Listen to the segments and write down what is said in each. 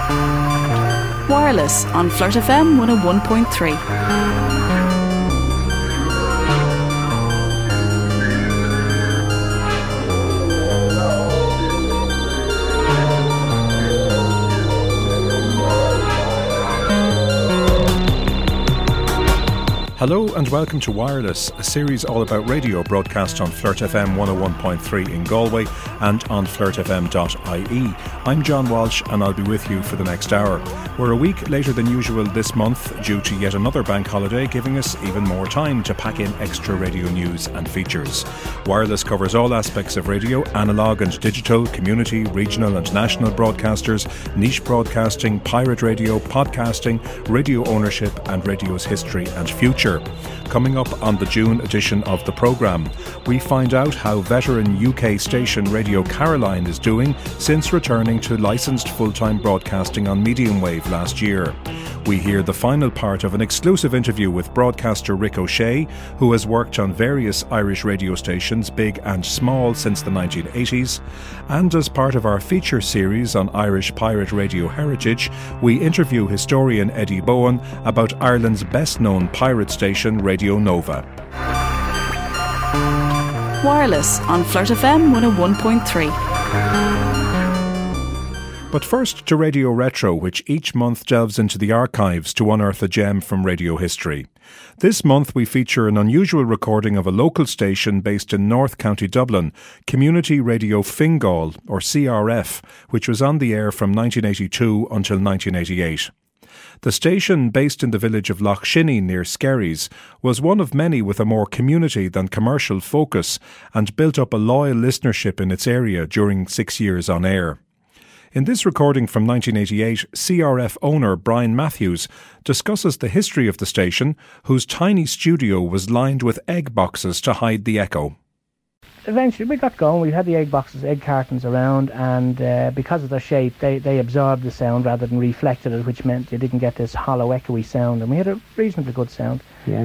Wireless on Flirt FM 101.3. Hello and welcome to Wireless, a series all about radio broadcast on Flirt FM 101.3 in Galway and on flirtfm.ie. I'm John Walsh and I'll be with you for the next hour. We're a week later than usual this month due to yet another bank holiday, giving us even more time to pack in extra radio news and features. Wireless covers all aspects of radio, analogue and digital, community, regional and national broadcasters, niche broadcasting, pirate radio, podcasting, radio ownership and radio's history and future. Coming up on the June edition of the programme, we find out how veteran UK station Radio Caroline is doing since returning to licensed full-time broadcasting on medium wave last year. We hear the final part of an exclusive interview with broadcaster Rick O'Shea, who has worked on various Irish radio stations, big and small, since the 1980s. And as part of our feature series on Irish pirate radio heritage, we interview historian Eddie Bowen about Ireland's best-known pirate station, Radio Nova. Wireless on Flirt FM 101.3. But first to Radio Retro, which each month delves into the archives to unearth a gem from radio history. This month we feature an unusual recording of a local station based in North County Dublin, Community Radio Fingal, or CRF, which was on the air from 1982 until 1988. The station, based in the village of Lough Shinny near Skerries, was one of many with a more community than commercial focus and built up a loyal listenership in its area during 6 years on air. In this recording from 1988, CRF owner Brian Matthews discusses the history of the station, whose tiny studio was lined with egg boxes to hide the echo. Eventually we got going. We had the egg boxes, egg cartons around, and because of their shape they absorbed the sound rather than reflected it, which meant you didn't get this hollow echoey sound, and we had a reasonably good sound. Yeah.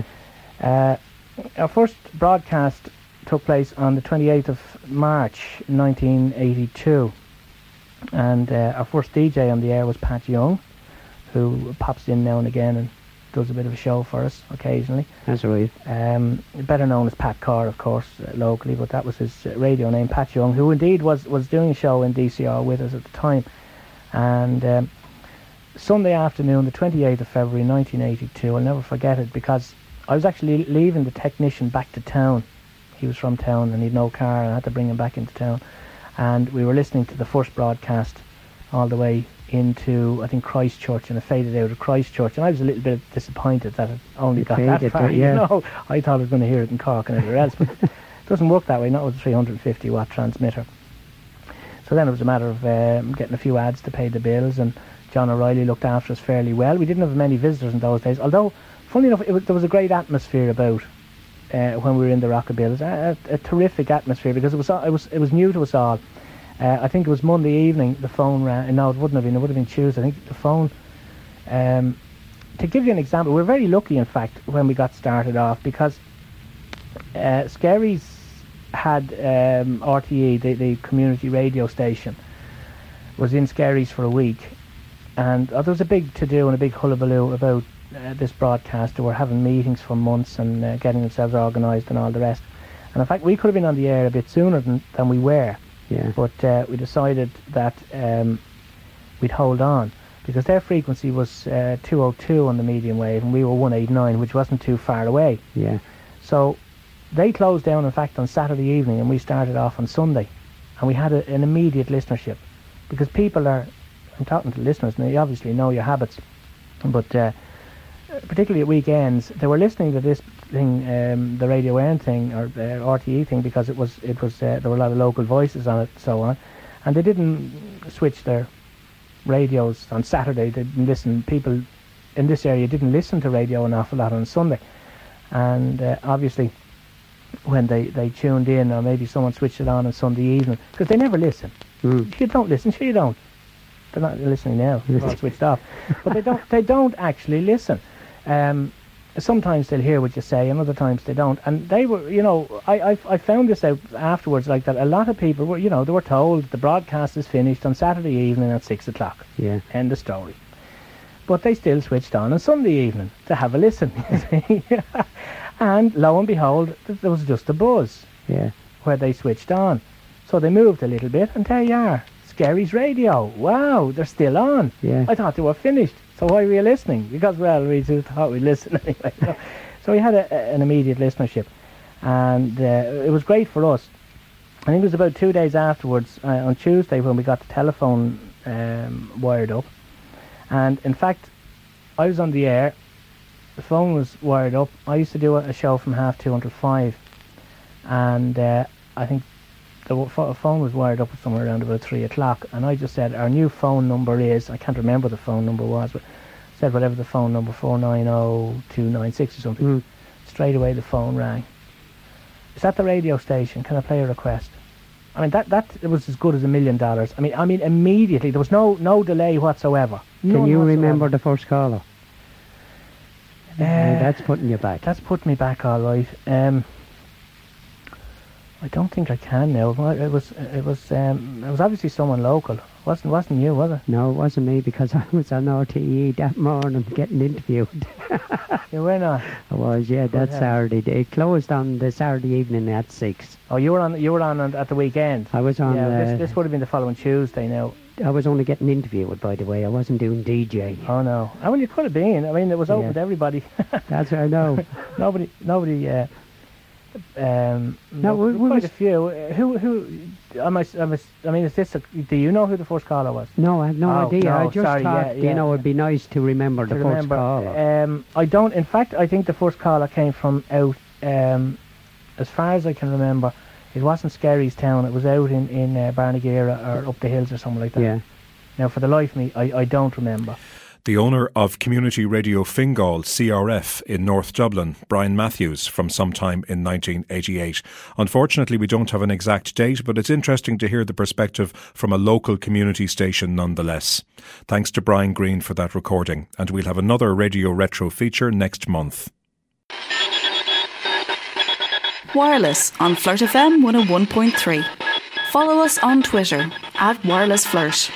Our first broadcast took place on the 28th of March 1982, and our first DJ on the air was Pat Young, who pops in now and again and does a bit of a show for us occasionally. That's right. Better known as Pat Carr, of course, locally, but that was his radio name, Pat Young, who indeed was doing a show in DCR with us at the time. And Sunday afternoon, the 28th of February 1982, I'll never forget it, because I was actually leaving the technician back to town. He was from town and he'd no car, and I had to bring him back into town. And we were listening to the first broadcast all the way into, I think, Christchurch, and it faded out of Christchurch, and I was a little bit disappointed that it only got that far. Yeah. You know, I thought I was going to hear it in Cork and everywhere else, but it doesn't work that way, not with a 350 watt transmitter. So then it was a matter of getting a few ads to pay the bills, and John O'Reilly looked after us fairly well. We didn't have many visitors in those days, although, funnily enough, there was a great atmosphere about when we were in the Rockabilly. A terrific atmosphere, because it was new to us all. I think it was Monday evening the phone rang. No, it wouldn't have been. It would have been Tuesday. I think the phone. To give you an example, we were very lucky, in fact, when we got started off, because Skerries had RTE, the community radio station, was in Skerries for a week, and there was a big to-do and a big hullabaloo about this broadcast. They were having meetings for months and getting themselves organised and all the rest. And in fact, we could have been on the air a bit sooner than we were. Yeah. But we decided that we'd hold on, because their frequency was 202 on the medium wave and we were 189, which wasn't too far away. Yeah. So they closed down, in fact, on Saturday evening, and we started off on Sunday, and we had an immediate listenership, because people are, I'm talking to listeners, and they obviously know your habits, but particularly at weekends, they were listening to this thing, the Radio Earn thing, or RTE thing, because it was there were a lot of local voices on it and so on, and they didn't switch their radios on Saturday. They didn't listen. People in this area didn't listen to radio an awful lot on Sunday, and obviously when they tuned in, or maybe someone switched it on Sunday evening, because they never listen. If you don't listen, sure you don't. They're not listening now. They're all switched off, but they don't actually listen. sometimes they'll hear what you say and other times they don't. And they were, I found this out afterwards, like that a lot of people were, they were told the broadcast is finished on Saturday evening at 6 o'clock. Yeah. End of story. But they still switched on Sunday evening to have a listen. And lo and behold, there was just a buzz where they switched on. So they moved a little bit and there you are. Skerry's Radio. Wow, they're still on. Yeah. I thought they were finished. So why were you listening? Because, well, we just thought we'd listen anyway. So we had an immediate listenership. And it was great for us. I think it was about 2 days afterwards, on Tuesday, when we got the telephone wired up. And in fact, I was on the air. The phone was wired up. I used to do a show from 2:30 until 5. And I think the phone was wired up somewhere around about 3 o'clock, and I just said our new phone number is, I can't remember the phone number was, but said whatever the phone number, 490296 or something. Straight away the phone rang. Is that the radio station? Can I play a request? I mean, that it was as good as $1 million. I mean immediately, there was no delay whatsoever. Can you remember the first caller? That's putting you back. That's putting me back, all right. I don't think I can now. It was obviously someone local. Wasn't you, was it? No, it wasn't me, because I was on RTE that morning getting interviewed. You were not? I was, yeah. That Saturday. It closed on the Saturday evening at 6. Oh, you were on at the weekend. I was on. Yeah, this would have been the following Tuesday now. I was only getting interviewed, by the way. I wasn't doing DJ. Oh no. I mean, you could have been. I mean, it was open to everybody. That's what I know. Nobody. Quite a few. Who? I mean, is this? Do you know who the first caller was? No, I have no idea. No, I just thought, it'd be nice to remember the first caller. I don't. In fact, I think the first caller came from out. As far as I can remember, it wasn't Skerry's Town. It was out in Barnageira or up the hills or something like that. Yeah. Now, for the life of me, I don't remember. The owner of Community Radio Fingal, CRF, in North Dublin, Brian Matthews, from sometime in 1988. Unfortunately, we don't have an exact date, but it's interesting to hear the perspective from a local community station nonetheless. Thanks to Brian Green for that recording, and we'll have another Radio Retro feature next month. Wireless on Flirt FM 101.3. Follow us on Twitter @WirelessFlirt.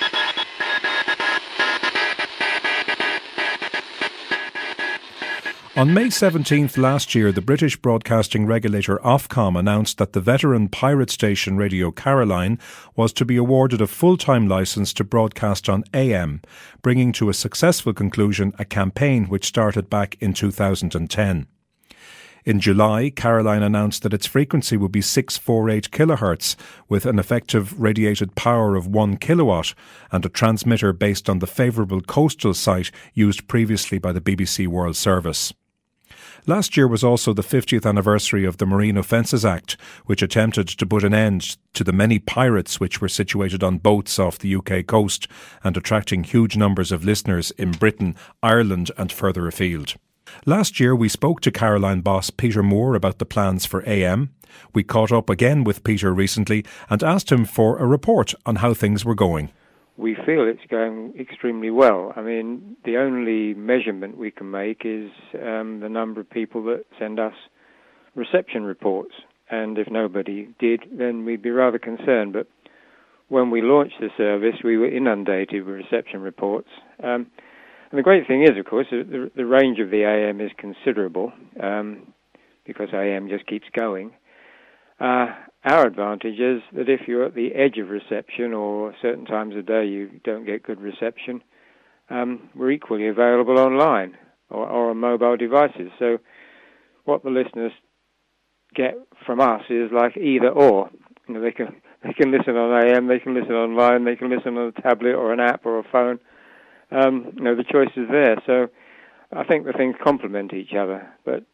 On May 17th last year, the British broadcasting regulator Ofcom announced that the veteran pirate station Radio Caroline was to be awarded a full-time licence to broadcast on AM, bringing to a successful conclusion a campaign which started back in 2010. In July, Caroline announced that its frequency would be 648 kHz with an effective radiated power of 1 kilowatt and a transmitter based on the favourable coastal site used previously by the BBC World Service. Last year was also the 50th anniversary of the Marine Offences Act, which attempted to put an end to the many pirates which were situated on boats off the UK coast and attracting huge numbers of listeners in Britain, Ireland and further afield. Last year we spoke to Caroline boss Peter Moore about the plans for AM. We caught up again with Peter recently and asked him for a report on how things were going. We feel it's going extremely well. I mean, the only measurement we can make is the number of people that send us reception reports. And if nobody did, then we'd be rather concerned. But when we launched the service, we were inundated with reception reports. And the great thing is, of course, the range of the AM is considerable because AM just keeps going. Our advantage is that if you're at the edge of reception or certain times of day you don't get good reception, we're equally available online or on mobile devices. So what the listeners get from us is like either or. You know, they can listen on AM, they can listen online, they can listen on a tablet or an app or a phone. The choice is there. So I think the things complement each other. But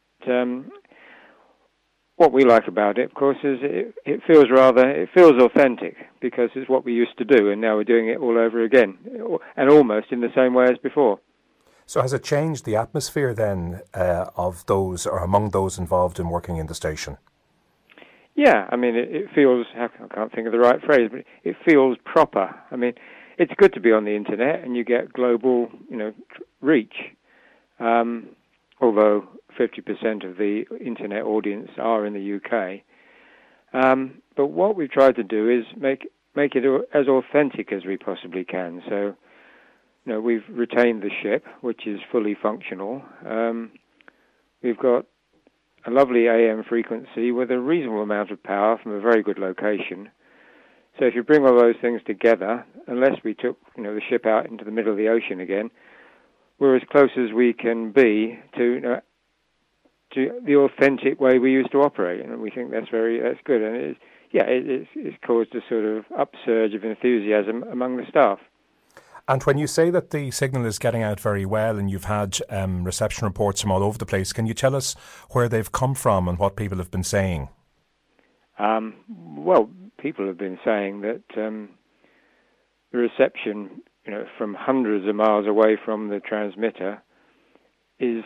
what we like about it, of course, is it feels authentic because it's what we used to do, and now we're doing it all over again, and almost in the same way as before. So has it changed the atmosphere then of those or among those involved in working in the station? Yeah, I mean, it feels, I can't think of the right phrase, but it feels proper. I mean, it's good to be on the internet and you get global, reach. although 50% of the internet audience are in the UK. But what we've tried to do is make it as authentic as we possibly can. So, we've retained the ship, which is fully functional. We've got a lovely AM frequency with a reasonable amount of power from a very good location. So if you bring all those things together, unless we took the ship out into the middle of the ocean again, we're as close as we can be to the authentic way we used to operate, and we think that's good. And it's caused a sort of upsurge of enthusiasm among the staff. And when you say that the signal is getting out very well and you've had reception reports from all over the place, can you tell us where they've come from and what people have been saying? Well, people have been saying that the reception, from hundreds of miles away from the transmitter is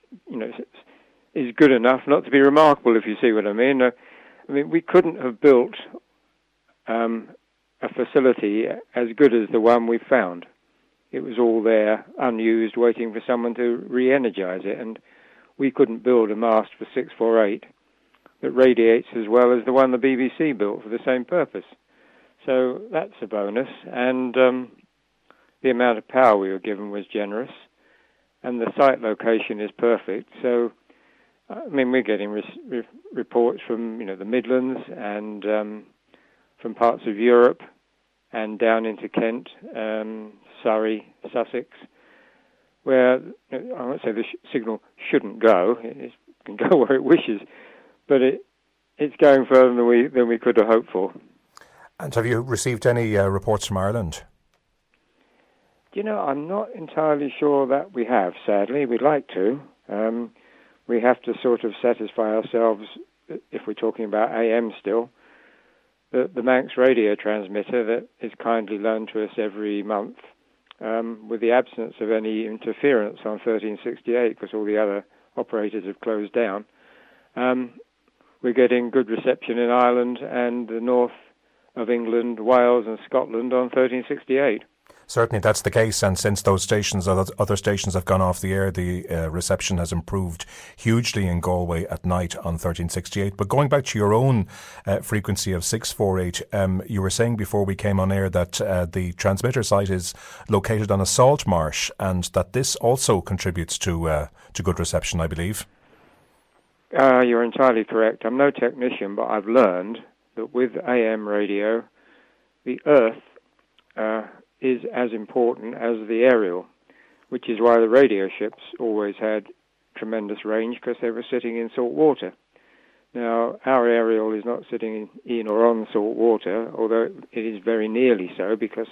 good enough not to be remarkable, if you see what I mean. We couldn't have built a facility as good as the one we found. It was all there, unused, waiting for someone to re-energize it, and we couldn't build a mast for 648 that radiates as well as the one the BBC built for the same purpose. So that's a bonus, and the amount of power we were given was generous, and the site location is perfect. So, we're getting reports from the Midlands and from parts of Europe and down into Kent, Surrey, Sussex, where I won't say the signal shouldn't go. It can go where it wishes, but it's going further than we could have hoped for. And have you received any reports from Ireland? I'm not entirely sure that we have, sadly. We'd like to. We have to sort of satisfy ourselves, if we're talking about AM still, the Manx radio transmitter that is kindly loaned to us every month, with the absence of any interference on 1368, because all the other operators have closed down. We're getting good reception in Ireland and the north of England, Wales and Scotland on 1368. Certainly that's the case, and since those stations, other stations have gone off the air, the reception has improved hugely in Galway at night on 1368. But going back to your own frequency of 648, you were saying before we came on air that the transmitter site is located on a salt marsh, and that this also contributes to good reception, I believe. You're entirely correct. I'm no technician, but I've learned that with AM radio, the Earth is as important as the aerial, which is why the radio ships always had tremendous range, because they were sitting in salt water. Now, our aerial is not sitting in or on salt water, although it is very nearly so, because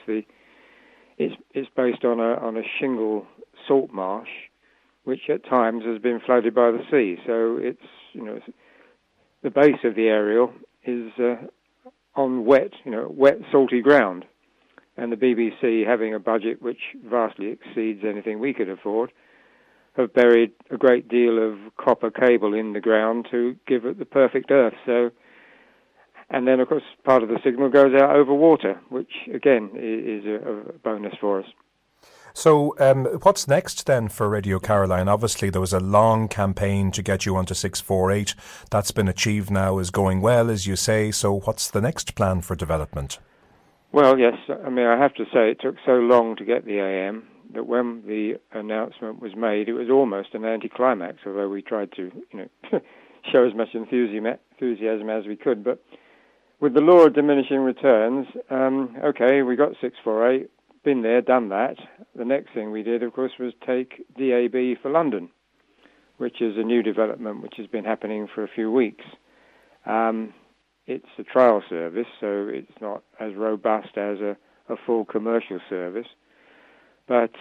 it's based on a shingle salt marsh, which at times has been flooded by the sea. So it's the base of the aerial is on wet salty ground. And the BBC, having a budget which vastly exceeds anything we could afford, have buried a great deal of copper cable in the ground to give it the perfect earth. So, and then, of course, part of the signal goes out over water, which, again, is a bonus for us. So what's next then for Radio Caroline? Obviously, there was a long campaign to get you onto 648. That's been achieved now, is going well, as you say. So what's the next plan for development? Well, yes. I have to say it took so long to get the AM that when the announcement was made, it was almost an anticlimax, although we tried to, show as much enthusiasm as we could. But with the law of diminishing returns, we got 648, been there, done that. The next thing we did, of course, was take DAB for London, which is a new development which has been happening for a few weeks. It's a trial service, so it's not as robust as a full commercial service. But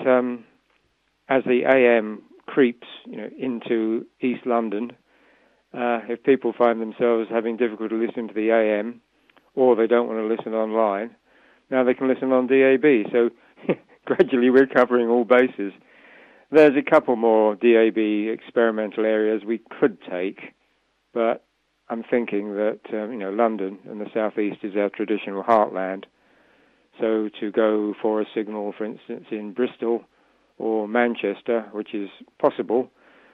as the AM creeps, into East London, if people find themselves having difficulty listening to the AM, or they don't want to listen online, now they can listen on DAB. So gradually we're covering all bases. There's a couple more DAB experimental areas we could take, but I'm thinking that, London and the South East is our traditional heartland. So to go for a signal, for instance, in Bristol or Manchester, which is possible,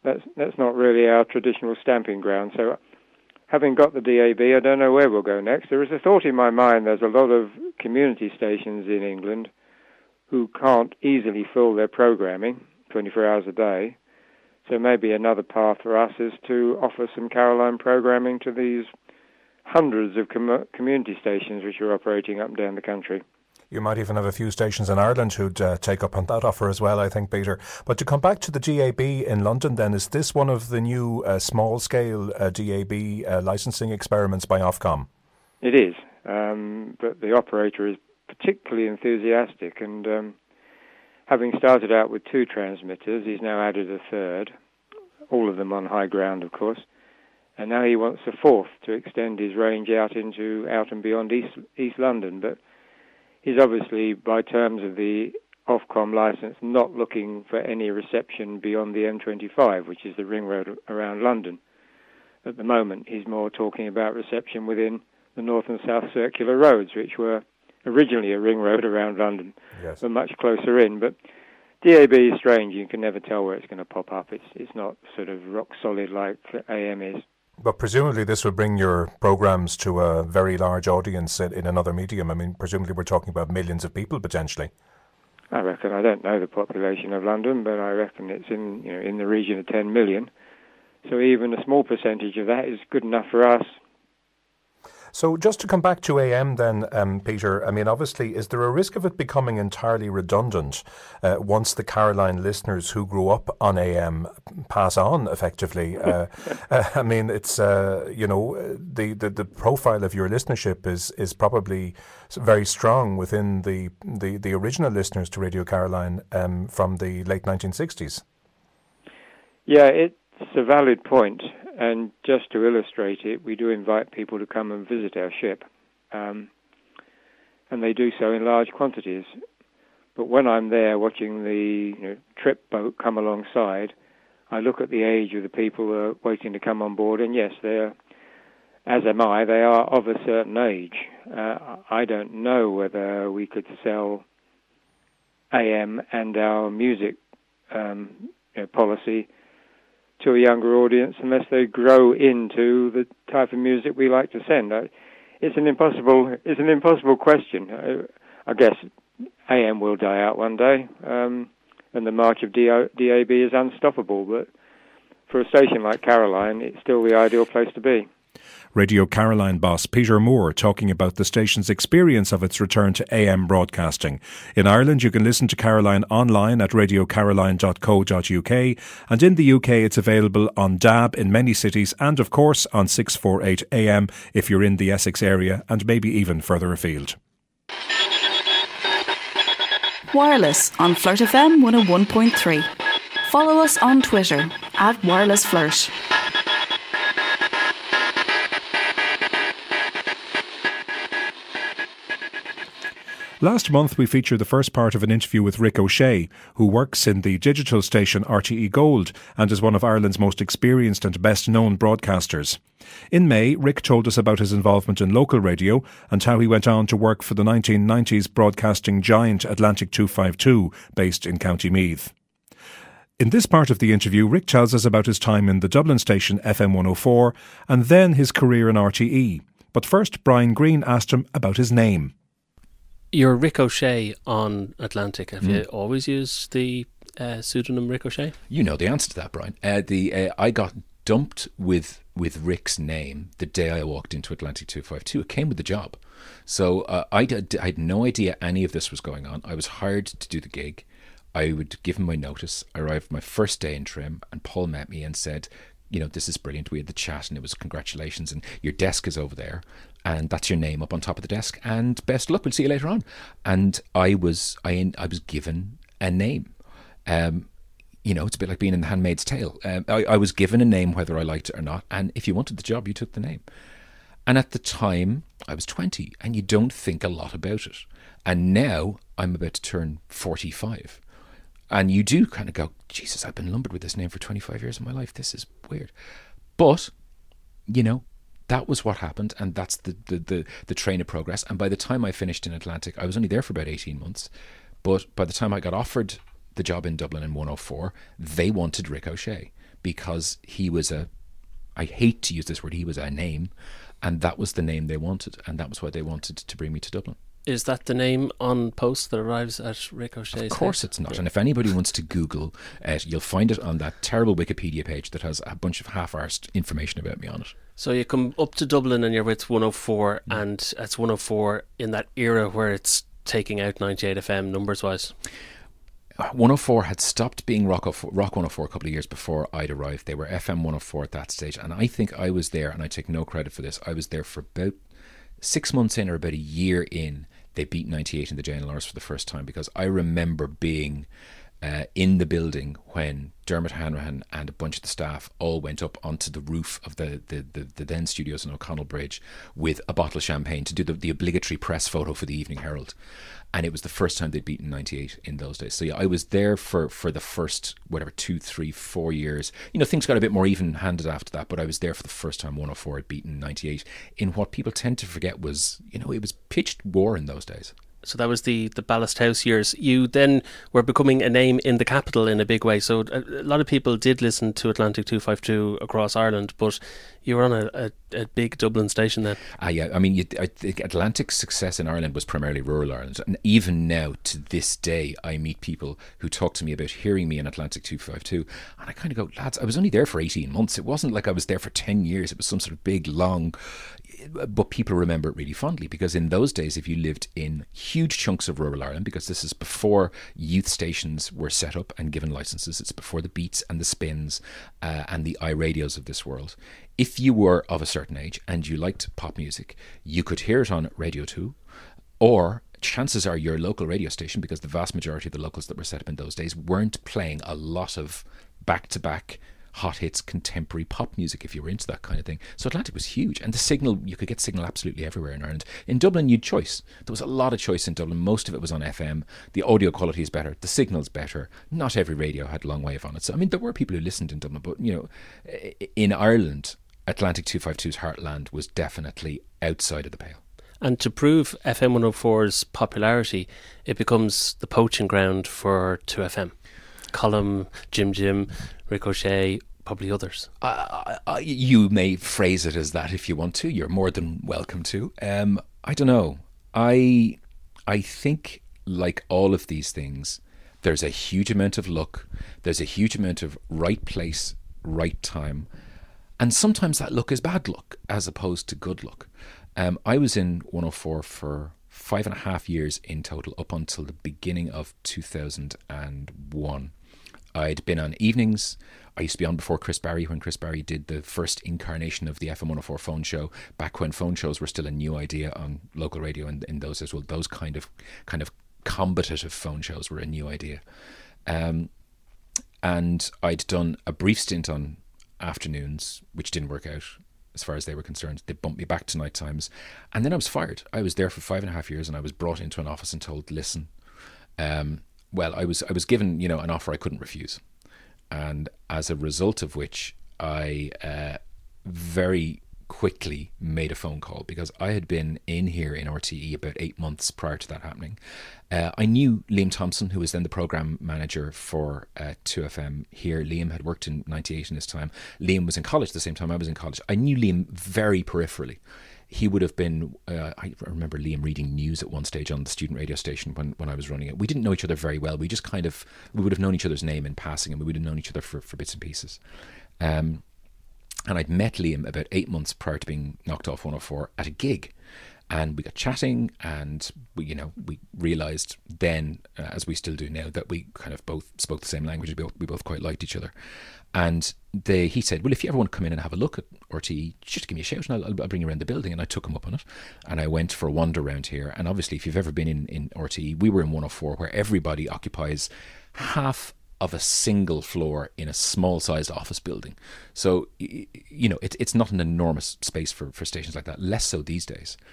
that's not really our traditional stamping ground. So having got the DAB, I don't know where we'll go next. There is a thought in my mind, there's a lot of community stations in England who can't easily fill their programming 24 hours a day. So maybe another path for us is to offer some Caroline programming to these hundreds of community stations which are operating up and down the country. You might even have a few stations in Ireland who'd take up on that offer as well, I think, Peter. But to come back to the DAB in London then, is this one of the new small-scale DAB licensing experiments by Ofcom? It is, but the operator is particularly enthusiastic, and having started out with 2 transmitters, he's now added a third, all of them on high ground, of course, and now he wants a 4th to extend his range out and beyond East London. But he's obviously, by terms of the Ofcom licence, not looking for any reception beyond the M25, which is the ring road around London. At the moment, he's more talking about reception within the north and south circular roads, which were originally a ring road around London, yes, but much closer in. But DAB is strange. You can never tell where it's going to pop up. It's not sort of rock solid like AM is. But presumably this will bring your programmes to a very large audience in another medium. I mean, presumably we're talking about millions of people potentially. I reckon, I don't know the population of London, but I reckon it's in the region of 10 million. So even a small percentage of that is good enough for us. So just to come back to AM then, Peter, I mean, obviously, is there a risk of it becoming entirely redundant once the Caroline listeners who grew up on AM pass on, effectively? I mean, it's, the profile of your listenership is probably very strong within the original listeners to Radio Caroline from the late 1960s. Yeah, it's a valid point. And just to illustrate it, we do invite people to come and visit our ship. And they do so in large quantities. But when I'm there watching the trip boat come alongside, I look at the age of the people who are waiting to come on board, and yes, they're, as am I, they are of a certain age. I don't know whether we could sell AM and our music policy to a younger audience unless they grow into the type of music we like to send. It's an impossible question. I guess AM will die out one day, and the march of DAB is unstoppable. But for a station like Caroline, it's still the ideal place to be. Radio Caroline boss Peter Moore talking about the station's experience of its return to AM broadcasting. In Ireland, you can listen to Caroline online at radiocaroline.co.uk, and in the UK it's available on DAB in many cities and of course on 648 AM if you're in the Essex area and maybe even further afield. Wireless on Flirt FM 101.3. Follow us on Twitter at WirelessFlirt. Last month we featured the first part of an interview with Rick O'Shea, who works in the digital station RTE Gold and is one of Ireland's most experienced and best known broadcasters. In May, Rick told us about his involvement in local radio and how he went on to work for the 1990s broadcasting giant Atlantic 252, based in County Meath. In this part of the interview, Rick tells us about his time in the Dublin station FM 104 and then his career in RTE. But first, Brian Green asked him about his name. You're Rick O'Shea on Atlantic. Have you always used the pseudonym Rick O'Shea? You know the answer to that, Brian. I got dumped with Rick's name the day I walked into Atlantic 252. It came with the job. So I had no idea any of this was going on. I was hired to do the gig. I would give him my notice. I arrived my first day in Trim, and Paul met me and said, this is brilliant. We had the chat and it was congratulations, and your desk is over there. And that's your name up on top of the desk. And best of luck. We'll see you later on. And I was given a name. It's a bit like being in The Handmaid's Tale. I was given a name whether I liked it or not. And if you wanted the job, you took the name. And at the time, I was 20, and you don't think a lot about it. And now I'm about to turn 45. And you do kind of go, Jesus, I've been lumbered with this name for 25 years of my life. This is weird. But, that was what happened, and that's the train of progress. And by the time I finished in Atlantic, I was only there for about 18 months. But by the time I got offered the job in Dublin in 104, they wanted Rick O'Shea because he was I hate to use this word, he was a name, and that was the name they wanted, and that was why they wanted to bring me to Dublin. Is that the name on post that arrives at Ricochet's? Of course it's not. And if anybody wants to Google it, you'll find it on that terrible Wikipedia page that has a bunch of half-arsed information about me on it. So you come up to Dublin and you're with 104, and it's 104 in that era where it's taking out 98 FM numbers-wise. 104 had stopped being Rock 104 a couple of years before I'd arrived. They were FM 104 at that stage, and I think I was there, and I take no credit for this, I was there for about 6 months in or about a year in. They beat 98 in the JNLRs for the first time, because I remember being in the building when Dermot Hanrahan and a bunch of the staff all went up onto the roof of the then studios in O'Connell Bridge with a bottle of champagne to do the obligatory press photo for the Evening Herald. And it was the first time they'd beaten 98 in those days. So yeah, I was there for the first, 2, 3, 4 years. Things got a bit more even-handed after that, but I was there for the first time 104 had beaten 98 in what people tend to forget was, it was pitched war in those days. So that was the Ballast House years. You then were becoming a name in the capital in a big way. So a lot of people did listen to Atlantic 252 across Ireland, but you were on a big Dublin station then. Yeah. I mean, I think Atlantic's success in Ireland was primarily rural Ireland. And even now, to this day, I meet people who talk to me about hearing me in Atlantic 252. And I kind of go, lads, I was only there for 18 months. It wasn't like I was there for 10 years. It was some sort of big, long... But people remember it really fondly, because in those days, if you lived in huge chunks of rural Ireland, because this is before youth stations were set up and given licenses, it's before the Beats and the Spins and the iRadios of this world. If you were of a certain age and you liked pop music, you could hear it on Radio 2, or chances are your local radio station, because the vast majority of the locals that were set up in those days weren't playing a lot of back-to-back hot hits, contemporary pop music, if you were into that kind of thing. So Atlantic was huge, and the signal, you could get signal absolutely everywhere in Ireland. In Dublin, you'd choice. There was a lot of choice in Dublin. Most of it was on FM. The audio quality is better. The signal's better. Not every radio had long wave on it. So, I mean, there were people who listened in Dublin, but, in Ireland, Atlantic 252's heartland was definitely outside of the pale. And to prove FM 104's popularity, it becomes the poaching ground for 2FM. Column, Jim, Ricochet, probably others. You may phrase it as that if you want to. You're more than welcome to. I don't know. I think, like all of these things, there's a huge amount of luck. There's a huge amount of right place, right time. And sometimes that luck is bad luck as opposed to good luck. I was in 104 for 5.5 years in total, up until the beginning of 2001. I'd been on evenings. I used to be on before Chris Barry, when Chris Barry did the first incarnation of the FM 104 phone show, back when phone shows were still a new idea on local radio in those as well. Those kind of combative phone shows were a new idea. And I'd done a brief stint on afternoons, which didn't work out as far as they were concerned. They bumped me back to night times. And then I was fired. I was there for 5.5 years, and I was brought into an office and told, listen, I was given, an offer I couldn't refuse. And as a result of which, I very quickly made a phone call, because I had been in here in RTE about 8 months prior to that happening. I knew Liam Thompson, who was then the programme manager for 2FM here. Liam had worked in 98 in his time. Liam was in college at the same time I was in college. I knew Liam very peripherally. He would have been, I remember Liam reading news at one stage on the student radio station when I was running it. We didn't know each other very well. We just we would have known each other's name in passing, and we would have known each other for bits and pieces. And I'd met Liam about 8 months prior to being knocked off 104 at a gig. And we got chatting, and we realised then, as we still do now, that we kind of both spoke the same language. We both quite liked each other. And he said, well, if you ever want to come in and have a look at RTE, just give me a shout and I'll bring you around the building. And I took him up on it. And I went for a wander around here. And obviously, if you've ever been in RTE, we were in 104, where everybody occupies half of a single floor in a small-sized office building. So, it's not an enormous space for stations like that, less so these days.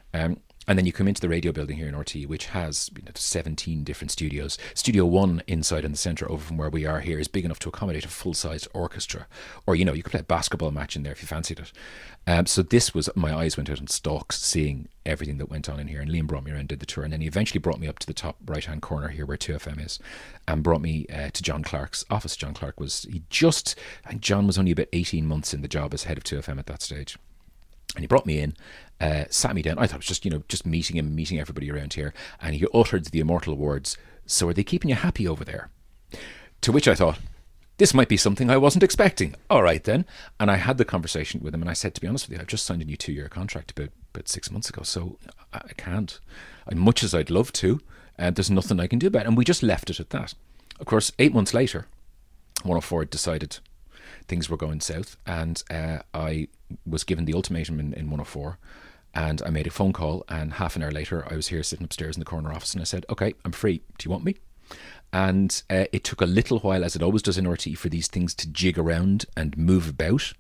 And then you come into the radio building here in RTE, which has 17 different studios. Studio 1 inside in the centre over from where we are here is big enough to accommodate a full-sized orchestra. Or, you could play a basketball match in there if you fancied it. So this was, my eyes went out on stalks seeing everything that went on in here. And Liam brought me around, did the tour. And then he eventually brought me up to the top right-hand corner here where 2FM is. And brought me to John Clark's office. John Clark and John was only about 18 months in the job as head of 2FM at that stage. And he brought me in, sat me down. I thought it was just meeting him, meeting everybody around here. And he uttered the immortal words, "So are they keeping you happy over there?" To which I thought, this might be something I wasn't expecting. All right then. And I had the conversation with him and I said, to be honest with you, I've just signed a new 2-year contract about 6 months ago. So I can't. As much as I'd love to, there's nothing I can do about it. And we just left it at that. Of course, 8 months later, 104 decided things were going south, and I was given the ultimatum in 104, and I made a phone call, and half an hour later I was here sitting upstairs in the corner office, and I said, okay, I'm free, do you want me? And it took a little while, as it always does in RTE, for these things to jig around and move about,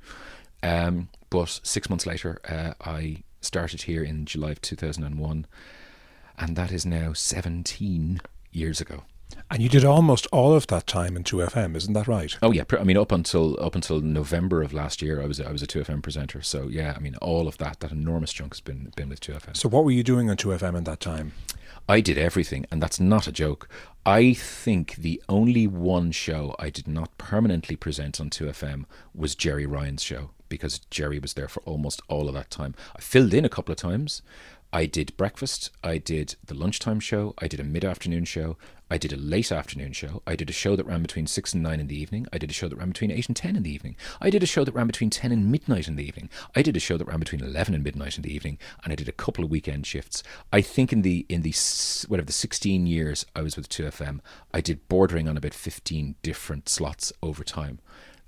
but 6 months later I started here in July of 2001, and that is now 17 years ago. And you did almost all of that time in 2FM, isn't that right? Oh yeah, I mean up until November of last year, I was a 2FM presenter. So yeah, I mean all of that enormous chunk has been with 2FM. So what were you doing on 2FM in that time? I did everything, and that's not a joke. I think the only one show I did not permanently present on 2FM was Jerry Ryan's show, because Jerry was there for almost all of that time. I filled in a couple of times. I did breakfast, I did the lunchtime show, I did a mid-afternoon show, I did a late afternoon show, I did a show that ran between 6 and 9 in the evening, I did a show that ran between 8 and 10 in the evening, I did a show that ran between 10 and midnight in the evening, I did a show that ran between 11 and midnight in the evening, and I did a couple of weekend shifts. I think in the 16 years I was with 2FM, I did bordering on about 15 different slots over time.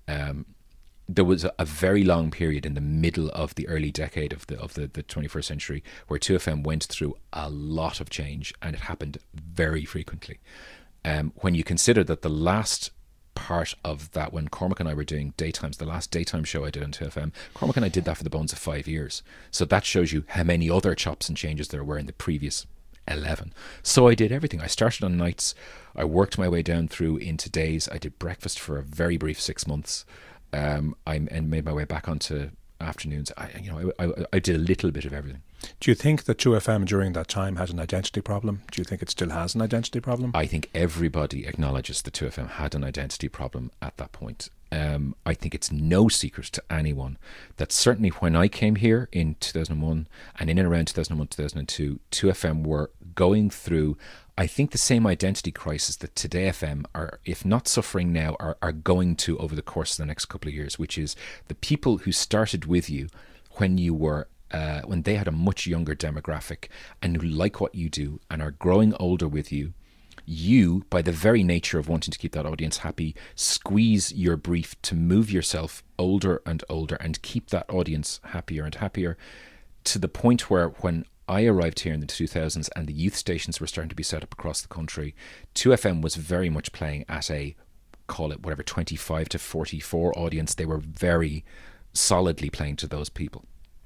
There was a very long period in the middle of the early decade of the 21st century where 2FM went through a lot of change, and it happened very frequently. When you consider that the last part of that, when Cormac and I were doing daytimes, the last daytime show I did on 2FM, Cormac and I did that for the bones of 5 years. So that shows you how many other chops and changes there were in the previous 11. So I did everything. I started on nights, I worked my way down through into days, I did breakfast for a very brief 6 months. I made my way back onto afternoons. I did a little bit of everything. Do you think that 2FM during that time had an identity problem? Do you think it still has an identity problem? I think everybody acknowledges that 2FM had an identity problem at that point. I think it's no secret to anyone that certainly when I came here in 2001 and in and around 2001, 2002, 2FM were going through, I think, the same identity crisis that Today FM are, if not suffering now, are going to over the course of the next couple of years, which is the people who started with you when you were when they had a much younger demographic and who like what you do and are growing older with you. You, by the very nature of wanting to keep that audience happy, squeeze your brief to move yourself older and older and keep that audience happier and happier, to the point where when I arrived here in the 2000s and the youth stations were starting to be set up across the country, 2FM was very much playing at a, call it whatever, 25 to 44 audience. They were very solidly playing to those people.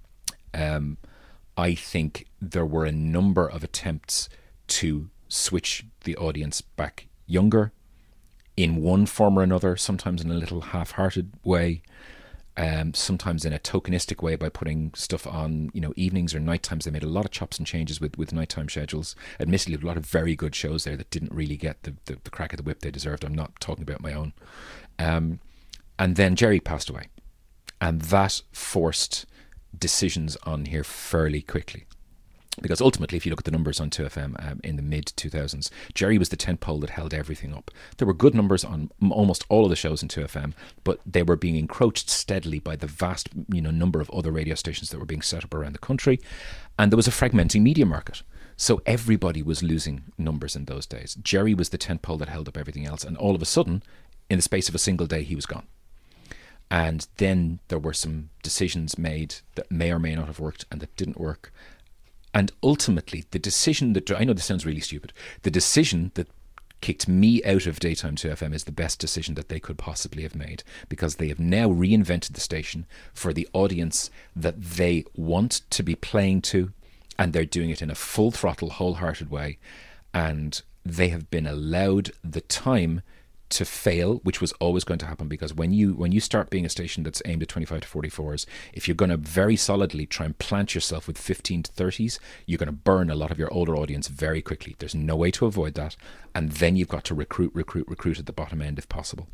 I think there were a number of attempts to switch the audience back younger in one form or another, sometimes in a little half-hearted way, sometimes in a tokenistic way by putting stuff on, evenings or night times. They made a lot of chops and changes with nighttime schedules. Admittedly, a lot of very good shows there that didn't really get the crack of the whip they deserved. I'm not talking about my own. And then Jerry passed away, and that forced decisions on here fairly quickly. Because ultimately, if you look at the numbers on 2FM in the mid-2000s, Jerry was the tentpole that held everything up. There were good numbers on almost all of the shows in 2FM, but they were being encroached steadily by the vast number of other radio stations that were being set up around the country. And there was a fragmenting media market. So everybody was losing numbers in those days. Jerry was the tentpole that held up everything else. And all of a sudden, in the space of a single day, he was gone. And then there were some decisions made that may or may not have worked and that didn't work. And ultimately, the decision that, I know this sounds really stupid, the decision that kicked me out of Daytime 2FM is the best decision that they could possibly have made, because they have now reinvented the station for the audience that they want to be playing to and they're doing it in a full throttle, wholehearted way, and they have been allowed the time to fail, which was always going to happen, because when you start being a station that's aimed at 25 to 44s, if you're going to very solidly try and plant yourself with 15 to 30s, you're going to burn a lot of your older audience very quickly. There's no way to avoid that, and then you've got to recruit at the bottom end if possible.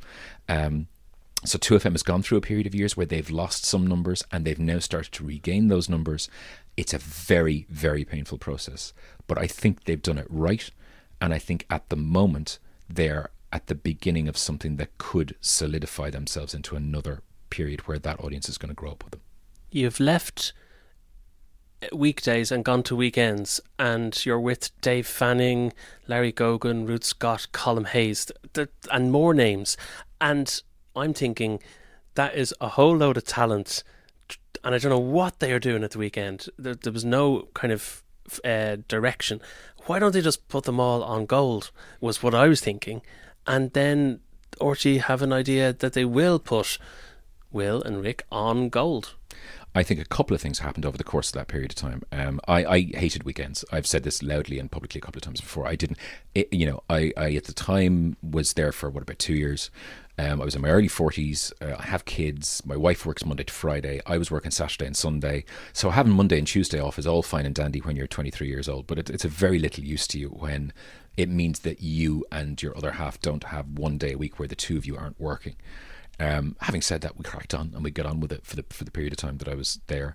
So 2FM has gone through a period of years where they've lost some numbers, and they've now started to regain those numbers. It's a very, very painful process, but I think they've done it right, and I think at the moment they're at the beginning of something that could solidify themselves into another period where that audience is going to grow up with them. You've left weekdays and gone to weekends, and you're with Dave Fanning, Larry Gogan, Ruth Scott, Colm Hayes, and more names. And I'm thinking that is a whole load of talent, and I don't know what they are doing at the weekend. There was no kind of direction. Why don't they just put them all on Gold, was what I was thinking. And then RTÉ have an idea that they will put Will and Rick on Gold. I think a couple of things happened over the course of that period of time. I hated weekends. I've said this loudly and publicly a couple of times before. I didn't, I at the time was there for about 2 years. I was in my early 40s. I have kids. My wife works Monday to Friday. I was working Saturday and Sunday. So having Monday and Tuesday off is all fine and dandy when you're 23 years old, but it's a very little use to you when it means that you and your other half don't have one day a week where the two of you aren't working. Having said that, we cracked on and we got on with it for the period of time that I was there.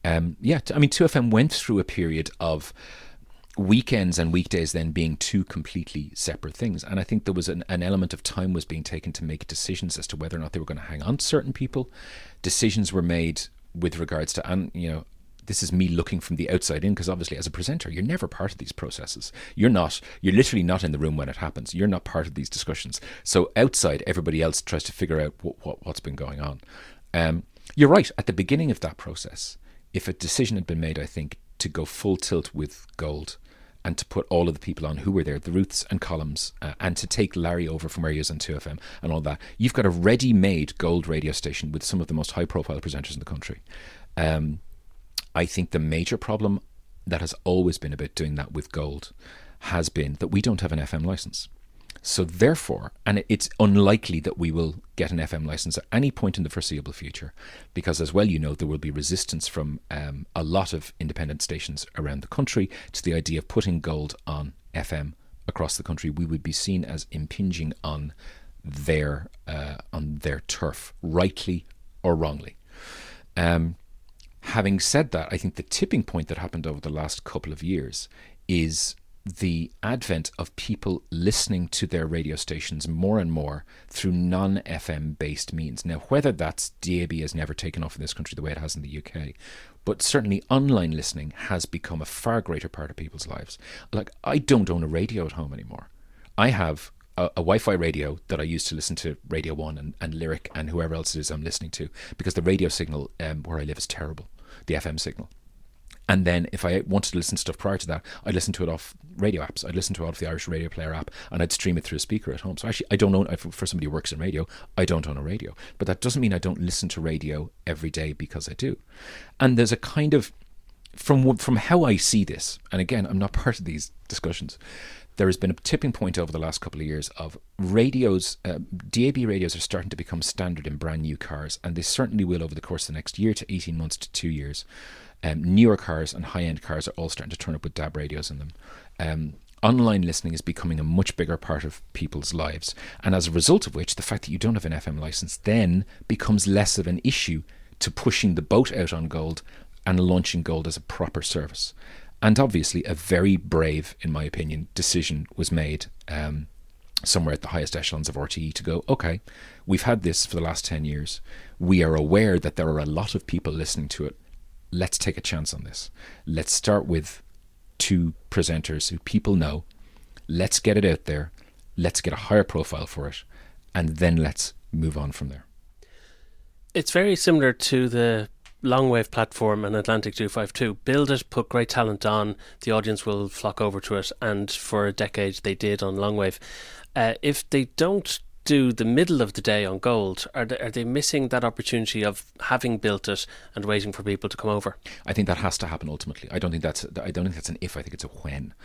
2FM went through a period of weekends and weekdays then being two completely separate things, and I think there was an element of time was being taken to make decisions as to whether or not they were going to hang on to certain people. Decisions were made with regards to, this is me looking from the outside in, because obviously as a presenter you're never part of these processes. You're literally not in the room when it happens. You're not part of these discussions. So outside, everybody else tries to figure out what's been going on. You're right, at the beginning of that process, if a decision had been made, I think, to go full tilt with Gold and to put all of the people on who were there, the Ruths and Colms, and to take Larry over from where he is on 2FM and all that, you've got a ready-made Gold radio station with some of the most high-profile presenters in the country. I think the major problem that has always been about doing that with Gold has been that we don't have an FM licence. So therefore, and it's unlikely that we will get an FM licence at any point in the foreseeable future, because as well, there will be resistance from a lot of independent stations around the country to the idea of putting Gold on FM across the country. We would be seen as impinging on their turf, rightly or wrongly. Having said that, I think the tipping point that happened over the last couple of years is the advent of people listening to their radio stations more and more through non-FM based means. Now, whether that's DAB has never taken off in this country the way it has in the UK, but certainly online listening has become a far greater part of people's lives. Like, I don't own a radio at home anymore. I have a Wi-Fi radio that I use to listen to Radio 1 and Lyric and whoever else it is I'm listening to, because the radio signal where I live is terrible, the FM signal. And then if I wanted to listen to stuff prior to that, I'd listen to it off radio apps. I'd listen to it off the Irish Radio Player app, and I'd stream it through a speaker at home. So actually, I don't own, for somebody who works in radio, I don't own a radio. But that doesn't mean I don't listen to radio every day, because I do. And there's a kind of, from how I see this, and again, I'm not part of these discussions, there has been a tipping point over the last couple of years of radios. DAB radios are starting to become standard in brand new cars, and they certainly will over the course of the next year to 18 months to 2 years. Newer cars and high-end cars are all starting to turn up with DAB radios in them. Online listening is becoming a much bigger part of people's lives, and as a result of which, the fact that you don't have an FM licence then becomes less of an issue to pushing the boat out on Gold and launching Gold as a proper service. And obviously a very brave, in my opinion, decision was made somewhere at the highest echelons of RTÉ to go, okay, we've had this for the last 10 years. We are aware that there are a lot of people listening to it. Let's take a chance on this. Let's start with 2 presenters who people know. Let's get it out there. Let's get a higher profile for it. And then let's move on from there. It's very similar to the Longwave platform and Atlantic 252. Build it, put great talent on, the audience will flock over to it, and for a decade they did on Longwave. If they don't do the middle of the day on Gold, are they missing that opportunity of having built it and waiting for people to come over? I think that has to happen ultimately. I don't think that's an if. I think it's a when.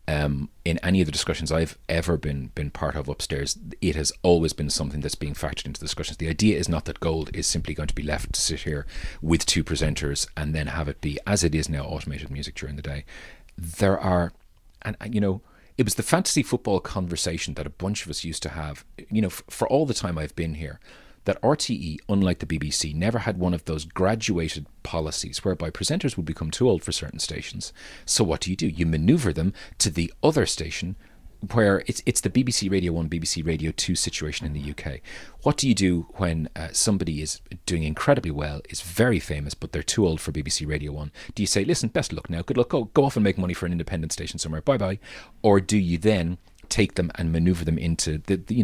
In any of the discussions I've ever been part of upstairs, it has always been something that's being factored into discussions. The idea is not that Gold is simply going to be left to sit here with two presenters and then have it be, as it is now, automated music during the day. There are, and you know, it was the fantasy football conversation that a bunch of us used to have, you know, for all the time I've been here, that RTE, unlike the BBC, never had one of those graduated policies whereby presenters would become too old for certain stations. So what do? You manoeuvre them to the other station, where it's the BBC Radio 1, BBC Radio 2 situation in the UK. What do you do when somebody is doing incredibly well, is very famous, but they're too old for BBC Radio 1? Do you say, listen, best of luck now, good luck, go off and make money for an independent station somewhere, bye-bye? Or do you then take them and maneuver them into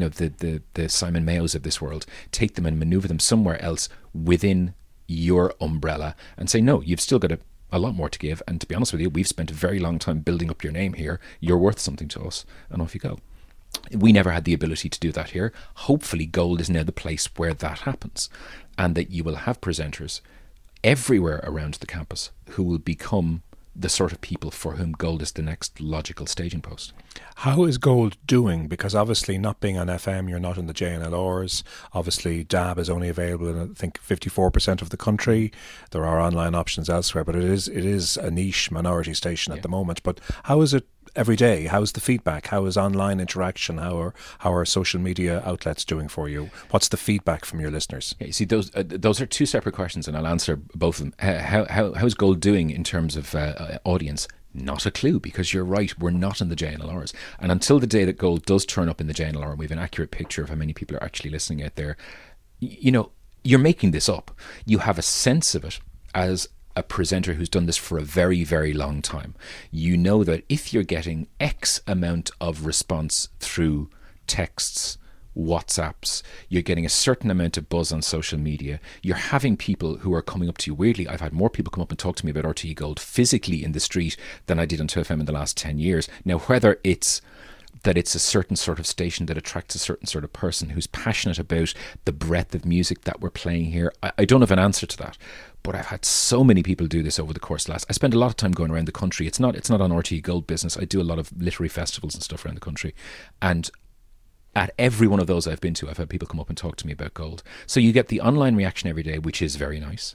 the Simon Mayos of this world, take them and maneuver them somewhere else within your umbrella and say, no, you've still got a lot more to give, and to be honest with you, we've spent a very long time building up your name here, you're worth something to us, and off you go. We never had the ability to do that here. Hopefully Gold is now the place where that happens, and that you will have presenters everywhere around the campus who will become the sort of people for whom Gold is the next logical staging post. How is Gold doing? Because obviously, not being on FM, you're not in the JNLRs. Obviously, DAB is only available in, I think, 54% of the country. There are online options elsewhere, but it is a niche minority station at the moment. But how is it every day? How's the feedback? How is online interaction? How are social media outlets doing for you? What's the feedback from your listeners? Yeah, you see, those are two separate questions, and I'll answer both of them. How's Gold doing in terms of audience? Not a clue, because you're right, we're not in the JNLRs. And until the day that Gold does turn up in the JNLR and we have an accurate picture of how many people are actually listening out there, you know, you're making this up. You have a sense of it as a presenter who's done this for a very, very long time. You know that if you're getting X amount of response through texts, WhatsApps, you're getting a certain amount of buzz on social media, you're having people who are coming up to you. Weirdly, I've had more people come up and talk to me about RTE Gold physically in the street than I did on 2FM in the last 10 years. Now, whether it's that it's a certain sort of station that attracts a certain sort of person who's passionate about the breadth of music that we're playing here, I don't have an answer to that. But I've had so many people do this over the course of the last... I spend a lot of time going around the country. It's not on RTE Gold business. I do a lot of literary festivals and stuff around the country. And at every one of those I've been to, I've had people come up and talk to me about Gold. So you get the online reaction every day, which is very nice.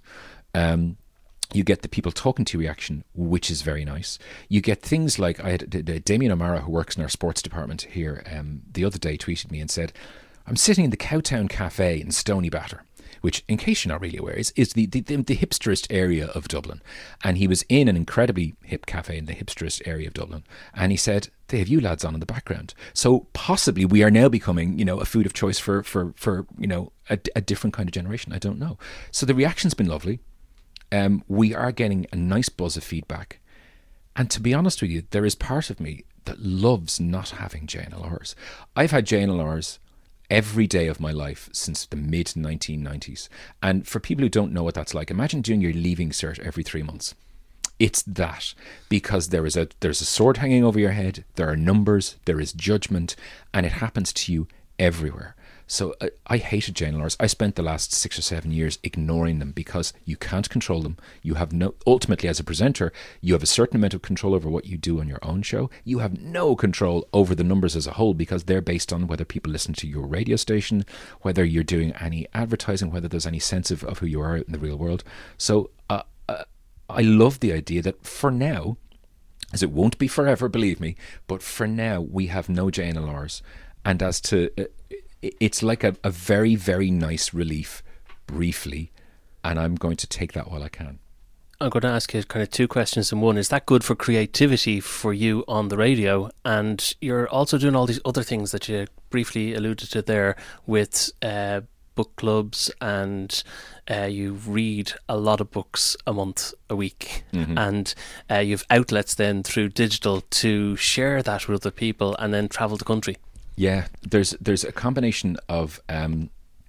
You get the people talking to you reaction, which is very nice. You get things like, I had Damien O'Mara, who works in our sports department here, the other day tweeted me and said, I'm sitting in the Cowtown Cafe in Stoneybatter, which, in case you're not really aware, is the hipsterist area of Dublin. And he was in an incredibly hip cafe in the hipsterist area of Dublin. And he said, they have you lads on in the background. So possibly we are now becoming, you know, a food of choice for you know, a different kind of generation. I don't know. So the reaction's been lovely. We are getting a nice buzz of feedback. And to be honest with you, there is part of me that loves not having JNLRs. I've had JNLRs every day of my life since the mid-1990s. And for people who don't know what that's like, imagine doing your leaving cert every 3 months. It's that, because there's a sword hanging over your head, there are numbers, there is judgment, and it happens to you everywhere. So I hated JNLRs. I spent the last 6 or 7 years ignoring them because you can't control them. You have ultimately, as a presenter, you have a certain amount of control over what you do on your own show. You have no control over the numbers as a whole, because they're based on whether people listen to your radio station, whether you're doing any advertising, whether there's any sense of who you are out in the real world. So I love the idea that for now, as it won't be forever, believe me, but for now we have no JNLRs. And as to... it's like a very, very nice relief, briefly, and I'm going to take that while I can. I'm going to ask you kind of two questions in one. Is that good for creativity for you on the radio? And you're also doing all these other things that you briefly alluded to there with book clubs, and you read a lot of books a month, a week, and you've outlets then through digital to share that with other people and then travel the country. Yeah, there's a combination of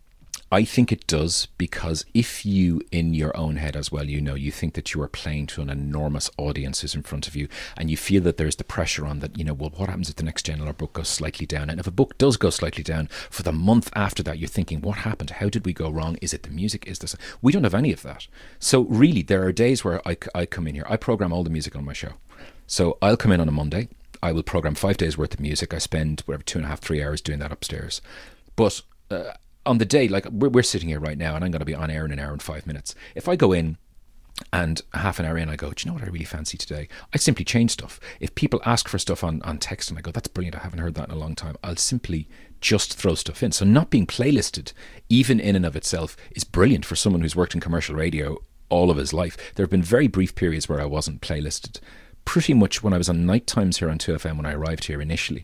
I think it does, because if you, in your own head as well, you think that you are playing to an enormous audience who's in front of you, and you feel that there's the pressure on that, well, what happens if the next Gen or book goes slightly down? And if a book does go slightly down, for the month after that, you're thinking, what happened? How did we go wrong? Is it the music? Is this? We don't have any of that. So really, there are days where I come in here, I program all the music on my show. So I'll come in on a Monday, I will program 5 days worth of music. I spend 2.5, 3 hours doing that upstairs. But on the day, like we're sitting here right now, and I'm going to be on air in an hour and 5 minutes. If I go in and half an hour in, I go, do you know what I really fancy today? I simply change stuff. If people ask for stuff on text and I go, that's brilliant, I haven't heard that in a long time, I'll simply just throw stuff in. So not being playlisted, even in and of itself, is brilliant for someone who's worked in commercial radio all of his life. There have been very brief periods where I wasn't playlisted. Pretty much when I was on night times here on 2FM when I arrived here initially,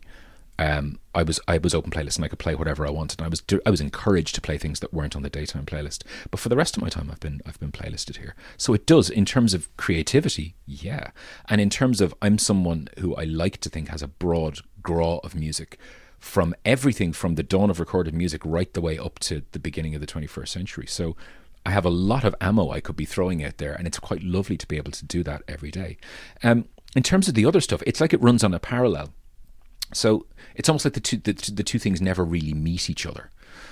I was open playlist and I could play whatever I wanted. And I was encouraged to play things that weren't on the daytime playlist. But for the rest of my time, I've been playlisted here. So it does, in terms of creativity, yeah. And in terms of, I'm someone who I like to think has a broad graw of music, from everything from the dawn of recorded music right the way up to the beginning of the 21st century. So I have a lot of ammo I could be throwing out there, and it's quite lovely to be able to do that every day. In terms of the other stuff, it's like it runs on a parallel. So it's almost like the two things never really meet each other.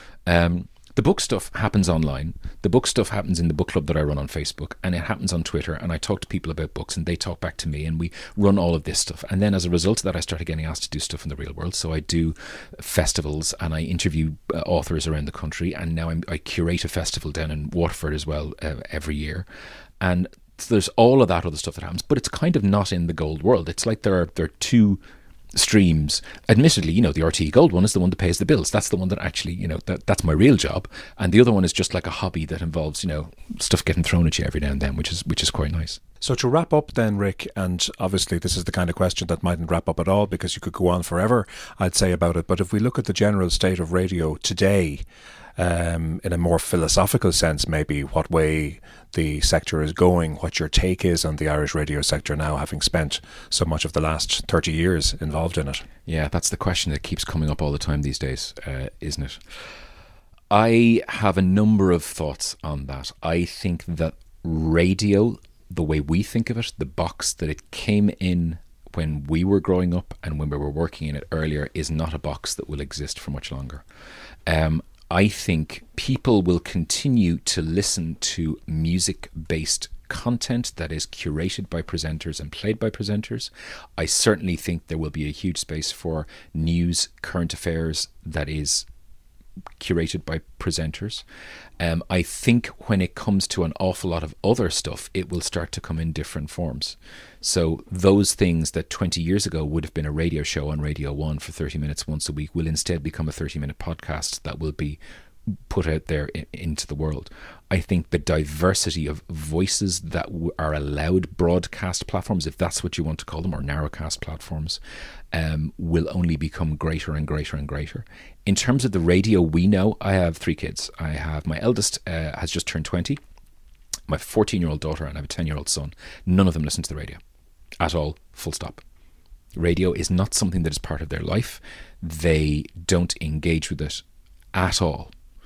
The book stuff happens online. The book stuff happens in the book club that I run on Facebook, and it happens on Twitter, and I talk to people about books and they talk back to me, and we run all of this stuff. And then as a result of that, I started getting asked to do stuff in the real world. So I do festivals and I interview authors around the country, and now I curate a festival down in Waterford as well every year. And there's all of that other stuff that happens, but it's kind of not in the gold world. It's like there are two streams. Admittedly, the RTE Gold one is the one that pays the bills. That's the one that actually, that's my real job. And the other one is just like a hobby that involves, stuff getting thrown at you every now and then, which is quite nice. So to wrap up then, Rick, and obviously this is the kind of question that mightn't wrap up at all because you could go on forever, I'd say, about it. But if we look at the general state of radio today, in a more philosophical sense, maybe what way the sector is going, what your take is on the Irish radio sector now, having spent so much of the last 30 years involved in it. Yeah, that's the question that keeps coming up all the time these days, isn't it? I have a number of thoughts on that. I think that radio, the way we think of it, the box that it came in when we were growing up and when we were working in it earlier, is not a box that will exist for much longer. I think people will continue to listen to music-based content that is curated by presenters and played by presenters. I certainly think there will be a huge space for news, current affairs that is curated by presenters. I think when it comes to an awful lot of other stuff, it will start to come in different forms. So those things that 20 years ago would have been a radio show on Radio 1 for 30 minutes once a week will instead become a 30-minute podcast that will be put out there into the world. I think the diversity of voices that are allowed broadcast platforms, if that's what you want to call them, or narrowcast platforms, will only become greater and greater and greater. In terms of the radio we know, I have 3 kids. I have my eldest has just turned 20, my 14-year-old daughter, and I have a 10-year-old son. None of them listen to the radio at all, full stop. Radio is not something that is part of their life. They don't engage with it at all.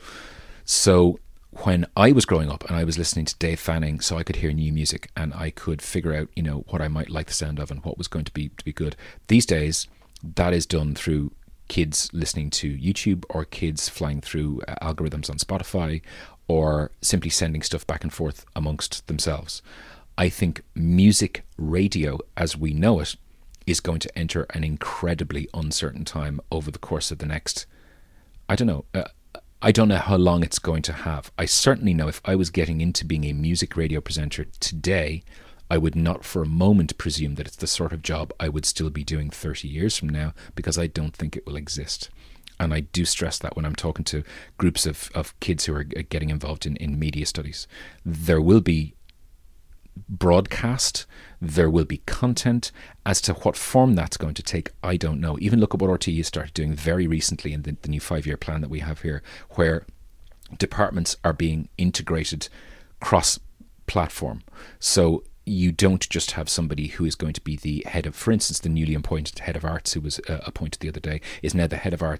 So when I was growing up and I was listening to Dave Fanning, so I could hear new music and I could figure out, what I might like the sound of and what was going to be good. These days, that is done through kids listening to YouTube, or kids flying through algorithms on Spotify, or simply sending stuff back and forth amongst themselves. I think music radio as we know it is going to enter an incredibly uncertain time over the course of the next, I don't know how long it's going to have. I certainly know if I was getting into being a music radio presenter today, I would not for a moment presume that it's the sort of job I would still be doing 30 years from now, because I don't think it will exist. And I do stress that when I'm talking to groups of kids who are getting involved in media studies. There will be broadcast, there will be content. As to what form that's going to take, I don't know. Even look at what RTE started doing very recently in the new 5-year plan that we have here, where departments are being integrated cross-platform. So you don't just have somebody who is going to be the head of, for instance, the newly appointed head of arts, who was appointed the other day, is now the head of arts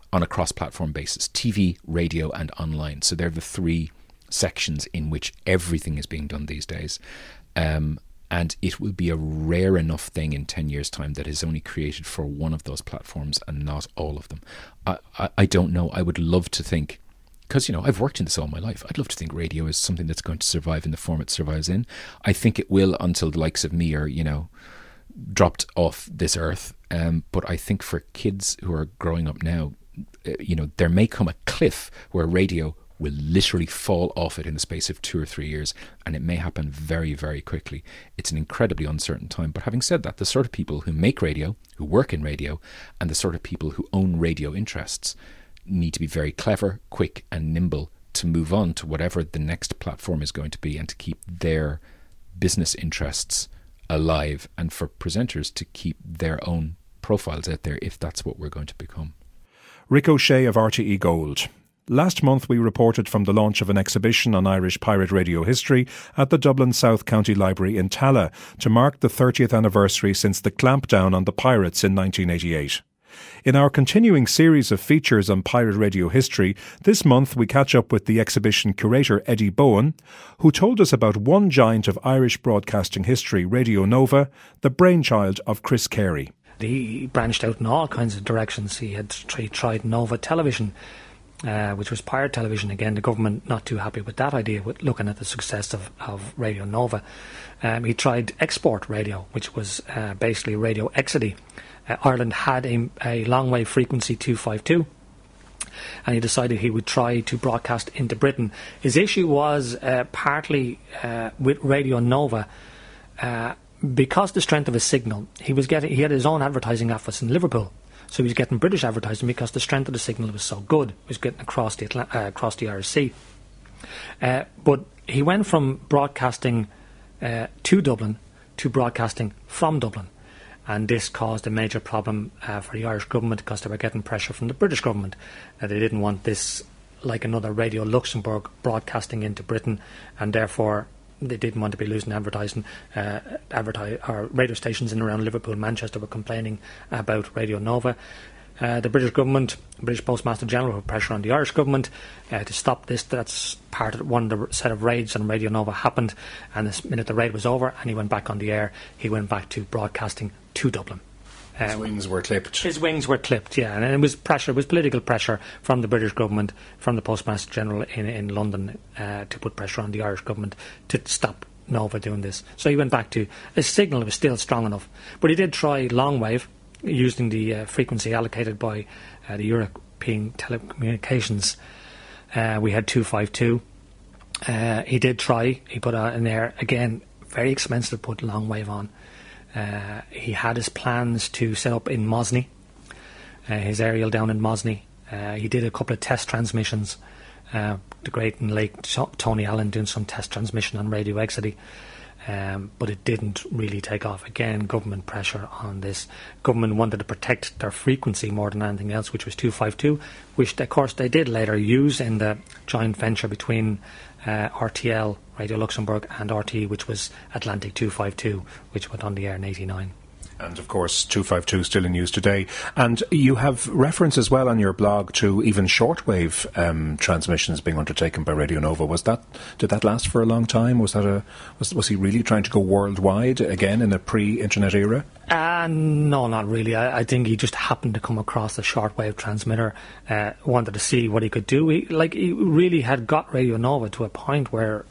on a cross-platform basis: TV, radio, and online. So they're the three sections in which everything is being done these days. And it will be a rare enough thing in 10 years' time that is only created for one of those platforms and not all of them. I don't know. I would love to think, because, you know, I've worked in this all my life, I'd love to think radio is something that's going to survive in the form it survives in. I think it will until the likes of me are, you know, dropped off this earth. But I think for kids who are growing up now, you know, there may come a cliff where radio will literally fall off it in the space of 2 or 3 years, and it may happen very, very quickly. It's an incredibly uncertain time. But having said that, the sort of people who make radio, who work in radio, and the sort of people who own radio interests need to be very clever, quick, and nimble to move on to whatever the next platform is going to be, and to keep their business interests alive, and for presenters to keep their own profiles out there if that's what we're going to become. Rick O'Shea of RTE Gold. Last month we reported from the launch of an exhibition on Irish pirate radio history at the Dublin South County Library in Tallaght to mark the 30th anniversary since the clampdown on the pirates in 1988. In our continuing series of features on pirate radio history, this month we catch up with the exhibition curator Eddie Bowen, who told us about one giant of Irish broadcasting history, Radio Nova, the brainchild of Chris Carey. He branched out in all kinds of directions. He had tried Nova Television, which was pirate television. Again, the government not too happy with that idea, with looking at the success of Radio Nova. He tried export radio, which was basically Radio Exidy. Ireland had a long-wave frequency 252, and he decided he would try to broadcast into Britain. His issue was partly with Radio Nova, because the strength of his signal. He had his own advertising office in Liverpool, so he was getting British advertising because the strength of the signal was so good. He was getting across the Irish Sea. But he went from broadcasting to Dublin to broadcasting from Dublin. And this caused a major problem for the Irish government, because they were getting pressure from the British government. They didn't want this, like another Radio Luxembourg, broadcasting into Britain, and therefore they didn't want to be losing advertising. Radio stations in and around Liverpool and Manchester were complaining about Radio Nova. The British government, British Postmaster General, put pressure on the Irish government to stop this. That's part of one of the set of raids on Radio Nova happened, and the minute the raid was over and he went back on the air, he went back to broadcasting to Dublin. His wings were clipped. His wings were clipped, yeah, and it was pressure. It was political pressure from the British government, from the Postmaster General in London, to put pressure on the Irish government to stop Nova doing this. So he went back to his signal was still strong enough, but he did try long wave using the frequency allocated by the European Telecommunications. We had 252. He did try. He put in there again. Very expensive to put long wave on. He had his plans to set up in Mosney, his aerial down in Mosney. He did a couple of test transmissions. The great and late Tony Allen doing some test transmission on Radio Exidy. But it didn't really take off. Again, government pressure on this. Government wanted to protect their frequency more than anything else, which was 252, which of course they did later use in the joint venture between RTL, Radio Luxembourg, and RTE, which was Atlantic 252, which went on the air in 1989. And of course 252 still in use today. And you have reference as well on your blog to even shortwave transmissions being undertaken by Radio Nova. Did that last for a long time? Was he really trying to go worldwide again in the pre-internet era? No, not really. I think he just happened to come across a shortwave transmitter, wanted to see what he could do. He really had got Radio Nova to a point where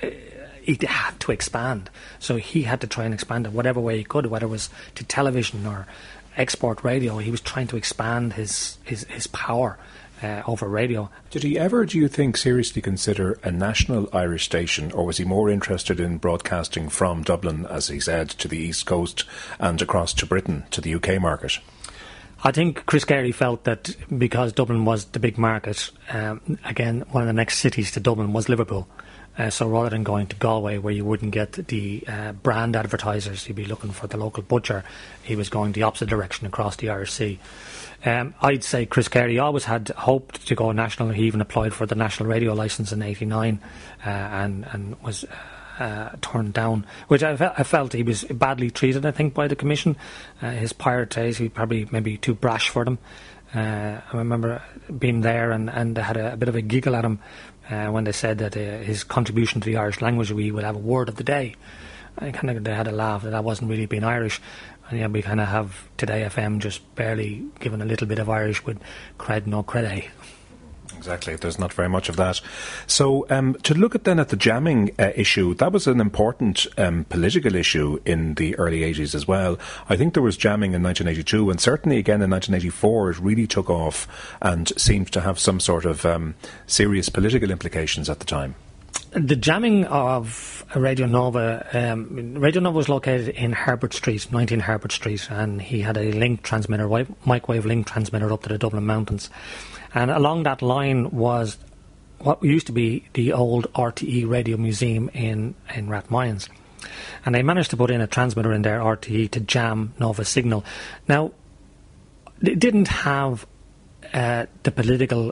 he had to expand, so he had to try and expand it whatever way he could, whether it was to television or export radio. He was trying to expand his power over radio. Did he ever, do you think, seriously consider a national Irish station, or was he more interested in broadcasting from Dublin, as he said, to the East Coast and across to Britain, to the UK market? I think Chris Carey felt that because Dublin was the big market, again, one of the next cities to Dublin was Liverpool. So rather than going to Galway, where you wouldn't get the brand advertisers, you'd be looking for the local butcher, he was going the opposite direction across the Irish Sea. I'd say Chris Carey always had hoped to go national. He even applied for the national radio licence in 1989 and was turned down, which I felt he was badly treated, I think, by the Commission. His pirate days, he probably maybe too brash for them. I remember being there, and they had a bit of a giggle at him when they said that his contribution to the Irish language, we would have a word of the day. They had a laugh that wasn't really being Irish. And yeah, we kind of have Today FM just barely given a little bit of Irish with cred no crede. Exactly, there's not very much of that. So to look at the jamming issue, that was an important political issue in the early 80s as well. I think there was jamming in 1982, and certainly again in 1984 it really took off and seemed to have some sort of serious political implications at the time. The jamming of Radio Nova was located in Herbert Street, 19 Herbert Street, and he had a link transmitter, microwave link transmitter up to the Dublin Mountains. And along that line was what used to be the old RTE Radio Museum in Rathmines. And they managed to put in a transmitter in there, RTE, to jam Nova signal. Now, it didn't have the political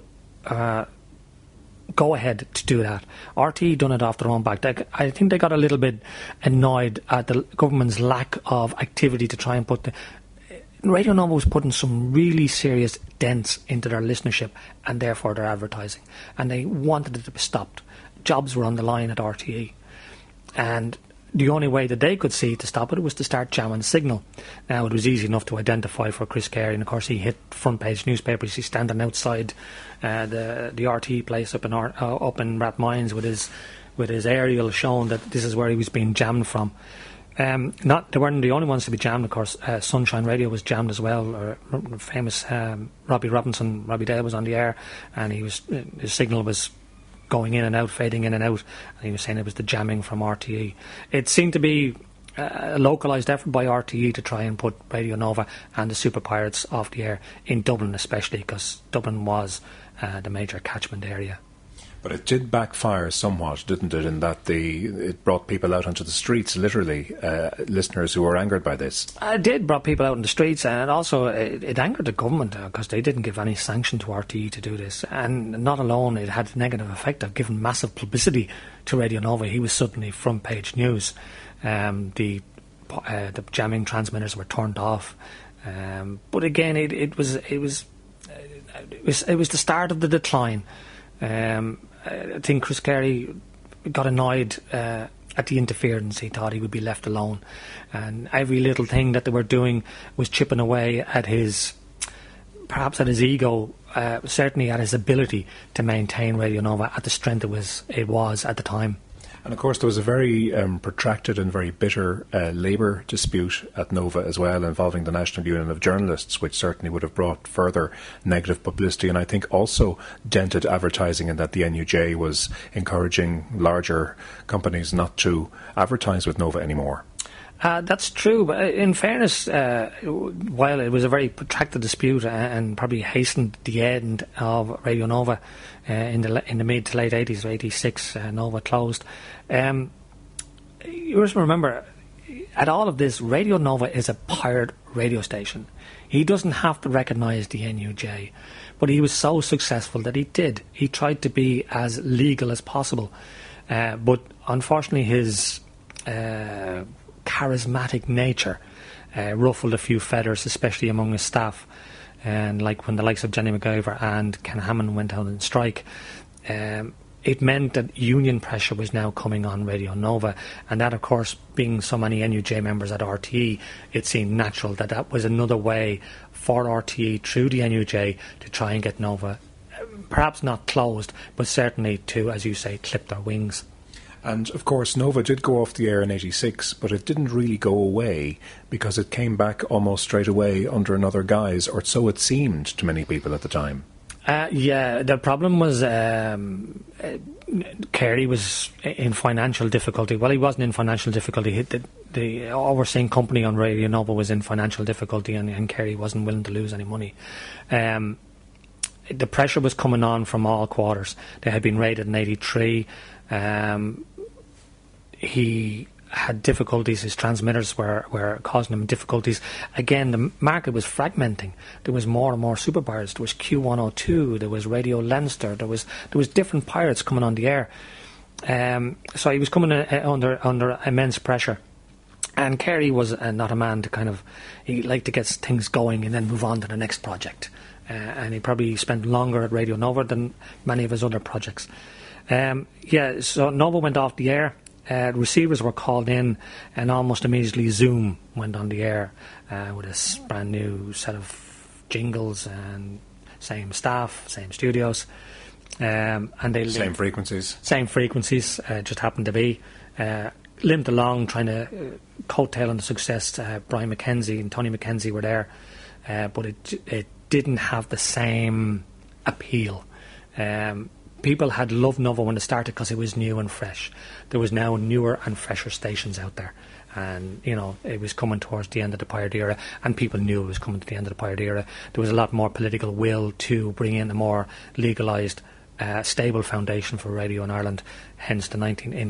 go-ahead to do that. RTE done it off their own back. I think they got a little bit annoyed at the government's lack of activity to try and put Radio Nova was putting some really serious dents into their listenership and therefore their advertising, and they wanted it to be stopped. Jobs were on the line at RTE, and the only way that they could see to stop it was to start jamming the signal. Now, it was easy enough to identify for Chris Carey, and of course he hit front page newspapers. He's standing outside the RTE place up in Rathmines with his aerial showing that this is where he was being jammed from. They weren't the only ones to be jammed, of course. Sunshine Radio was jammed as well. Famous Robbie Dale was on the air, and his signal was going in and out, fading in and out, and he was saying it was the jamming from RTE. It seemed to be a localised effort by RTE to try and put Radio Nova and the Super Pirates off the air, in Dublin especially, because Dublin was the major catchment area. But it did backfire somewhat, didn't it, in that it brought people out onto the streets, literally, listeners who were angered by this. It did brought people out in the streets, and also it angered the government because they didn't give any sanction to RTE to do this. And not alone, it had a negative effect of giving massive publicity to Radio Nova. He was suddenly front page news. The jamming transmitters were turned off. But again, it was the start of the decline. I think Chris Carey got annoyed at the interference. He thought he would be left alone, and every little thing that they were doing was chipping away at perhaps at his ego, certainly at his ability to maintain Radio Nova at the strength it was at the time. And of course there was a very protracted and very bitter labour dispute at Nova as well, involving the National Union of Journalists, which certainly would have brought further negative publicity, and I think also dented advertising, in that the NUJ was encouraging larger companies not to advertise with Nova anymore. That's true, but in fairness, while it was a very protracted dispute and probably hastened the end of Radio Nova in the mid to late 80s, 86, Nova closed. You must remember, at all of this, Radio Nova is a pirate radio station. He doesn't have to recognise the NUJ, but he was so successful that he did. He tried to be as legal as possible, but unfortunately his charismatic nature ruffled a few feathers, especially among his staff. And like when the likes of Jenny MacGyver and Ken Hammond went out on strike, it meant that union pressure was now coming on Radio Nova, and that, of course, being so many NUJ members at RTE, it seemed natural that was another way for RTE through the NUJ to try and get Nova, perhaps not closed, but certainly to, as you say, clip their wings. And, of course, Nova did go off the air in 86, but it didn't really go away, because it came back almost straight away under another guise, or so it seemed to many people at the time. Yeah, the problem was Carey was in financial difficulty. Well, he wasn't in financial difficulty. The overseeing company on Radio Nova was in financial difficulty, and Carey wasn't willing to lose any money. The pressure was coming on from all quarters. They had been raided in 83. He had difficulties. His transmitters were causing him difficulties. Again, the market was fragmenting. There was more and more super pirates. There was Q102. There was Radio Leinster. There was different pirates coming on the air. So he was coming under immense pressure. And Carey was not a man to he liked to get things going and then move on to the next project. and he probably spent longer at Radio Nova than many of his other projects. So Nova went off the air. Receivers were called in, and almost immediately Zoom went on the air with a brand new set of jingles and same staff, same studios, and they same frequencies. Just happened to be limped along, trying to coattail on the success. Brian McKenzie and Tony McKenzie were there, but it didn't have the same appeal. People had loved Nova when it started because it was new and fresh. There was now newer and fresher stations out there. And, it was coming towards the end of the Pirate era, and people knew it was coming to the end of the Pirate era. There was a lot more political will to bring in a more legalised, stable foundation for radio in Ireland. Hence, in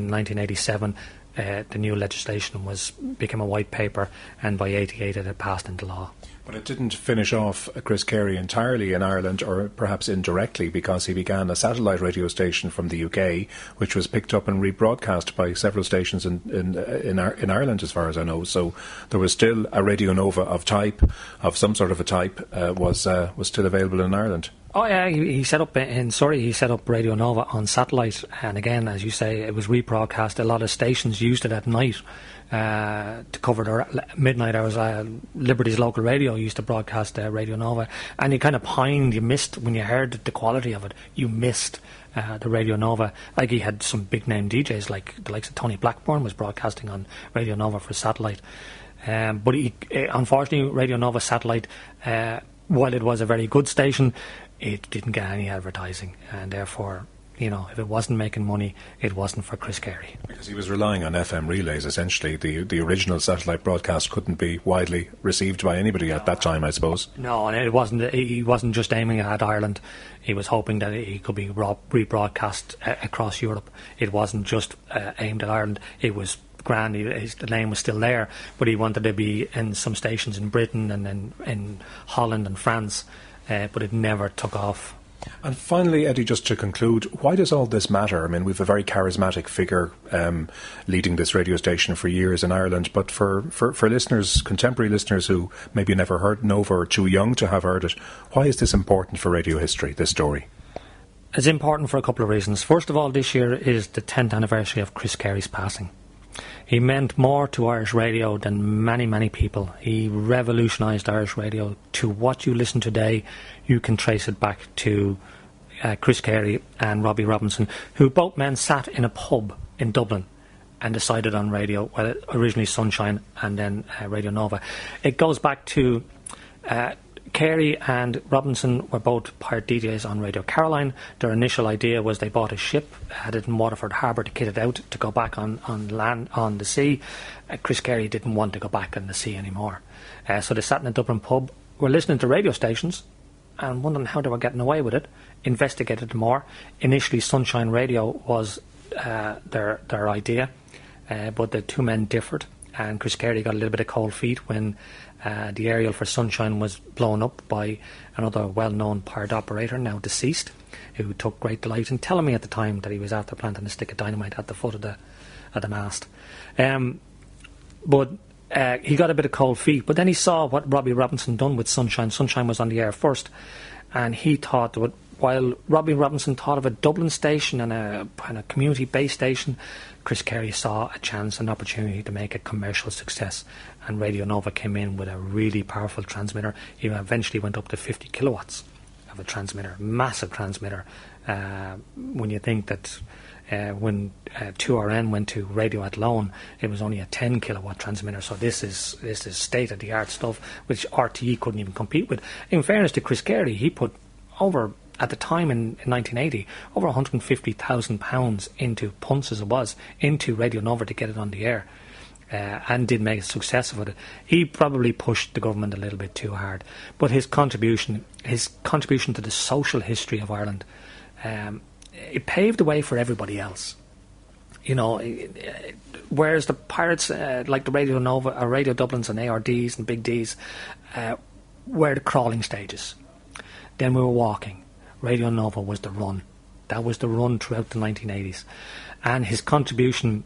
1987, the new legislation became a white paper, and by 88 it had passed into law. But it didn't finish off Chris Carey entirely in Ireland, or perhaps indirectly, because he began a satellite radio station from the UK, which was picked up and rebroadcast by several stations in Ireland, as far as I know. So there was still a Radio Nova of some sort of a type, was still available in Ireland. Oh yeah, he set up in Surrey. He set up Radio Nova on satellite, and again, as you say, it was rebroadcast. A lot of stations used it at night to cover their midnight hours. Liberty's local radio used to broadcast Radio Nova, and you kind of pined. You missed when you heard the quality of it. You missed the Radio Nova. Like, he had some big name DJs, like the likes of Tony Blackburn was broadcasting on Radio Nova for satellite. But unfortunately, Radio Nova satellite, while it was a very good station, it didn't get any advertising, and therefore, if it wasn't making money, it wasn't for Chris Carey. Because he was relying on FM relays, essentially. The original satellite broadcast couldn't be widely received by anybody at that time, I suppose. No, and it wasn't. He wasn't just aiming at Ireland. He was hoping that he could be rebroadcast across Europe. It wasn't just aimed at Ireland. It was grand. The name was still there, but he wanted to be in some stations in Britain and then in Holland and France. But it never took off. And finally, Eddie, just to conclude, why does all this matter? I mean, we've a very charismatic figure leading this radio station for years in Ireland, but for listeners, contemporary listeners who maybe never heard Nova or too young to have heard it, why is this important for radio history, this story? It's important for a couple of reasons. First of all, this year is the 10th anniversary of Chris Carey's passing. He meant more to Irish radio than many, many people. He revolutionised Irish radio. To what you listen today, you can trace it back to Chris Carey and Robbie Robinson, who both men sat in a pub in Dublin and decided on radio, well, originally Sunshine and then Radio Nova. It goes back to Carey and Robinson were both pirate DJs on Radio Caroline. Their initial idea was they bought a ship, had it in Waterford Harbour to kit it out to go back on land, on the sea. Chris Carey didn't want to go back on the sea anymore. So they sat in a Dublin pub, were listening to radio stations and wondering how they were getting away with it, investigated more. Initially Sunshine Radio was their idea, but the two men differed, and Chris Carey got a little bit of cold feet when the aerial for Sunshine was blown up by another well-known pirate operator, now deceased, who took great delight in telling me at the time that he was after planting a stick of dynamite at the foot of the mast. But he got a bit of cold feet, but then he saw what Robbie Robinson done with Sunshine. Sunshine was on the air first, and he thought that while Robbie Robinson thought of a Dublin station and a community-based station, Chris Carey saw a chance, an opportunity to make a commercial success, and Radio Nova came in with a really powerful transmitter. He eventually went up to 50 kilowatts of a transmitter, massive transmitter. When you think that when 2RN went to Radio Athlone, it was only a 10 kilowatt transmitter. So this is state-of-the-art stuff, which RTE couldn't even compete with. In fairness to Chris Carey, he put over, at the time in 1980, over £150,000 into punts, as it was, into Radio Nova to get it on the air, and did make a success of it. He probably pushed the government a little bit too hard, but his contribution to the social history of Ireland, it paved the way for everybody else. Whereas the pirates, like the Radio Nova, or Radio Dublins and ARDs and Big Ds, were the crawling stages. Then we were walking. Radio Nova was the run. That was the run throughout the 1980s. And his contribution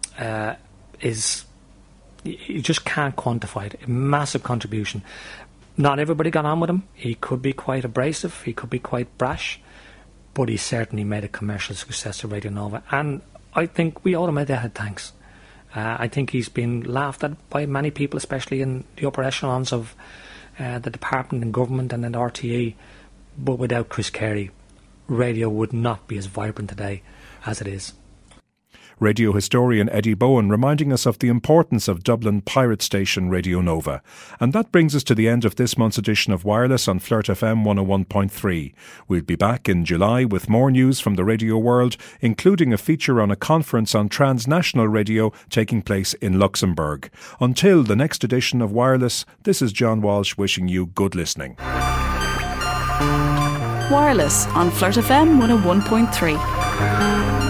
is, you just can't quantify it. A massive contribution. Not everybody got on with him. He could be quite abrasive. He could be quite brash. But he certainly made a commercial success of Radio Nova. And I think we owe him a debt of thanks. I think he's been laughed at by many people, especially in the upper echelons of the department and government and in RTE. But without Chris Carey, radio would not be as vibrant today as it is. Radio historian Eddie Bowen reminding us of the importance of Dublin pirate station Radio Nova. And that brings us to the end of this month's edition of Wireless on Flirt FM 101.3. We'll be back in July with more news from the radio world, including a feature on a conference on transnational radio taking place in Luxembourg. Until the next edition of Wireless, this is John Walsh wishing you good listening. Wireless on Flirt FM 101.3.